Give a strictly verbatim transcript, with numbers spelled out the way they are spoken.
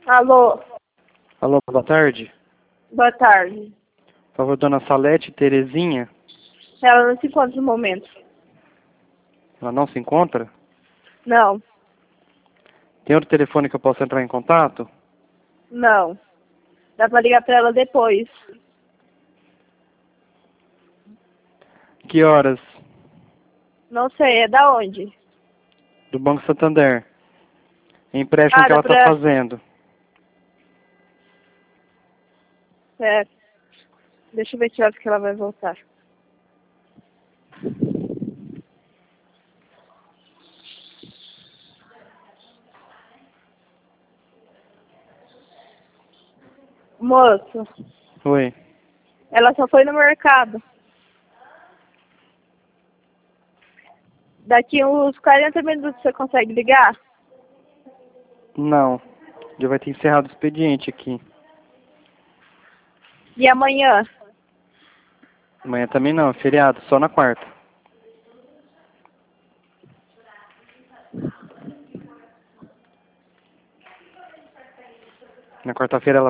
Alô, Alô, boa tarde. boa tarde. Por favor, dona Salete Terezinha. Ela não se encontra no momento. Ela não se encontra? Não, Tem outro telefone que eu possa entrar em contato? não. Dá pra ligar pra ela depois. Que horas? Não sei, é da onde? Do Banco Santander. Empréstimo Ah, que dá ela está pra... fazendo. É, deixa eu ver que horas que ela vai voltar. Moço, Oi. ela só foi no mercado. Daqui uns quarenta minutos você consegue ligar? Não. Já vai ter encerrado o expediente aqui. E amanhã? Amanhã também não, é feriado, só na quarta. Na quarta-feira ela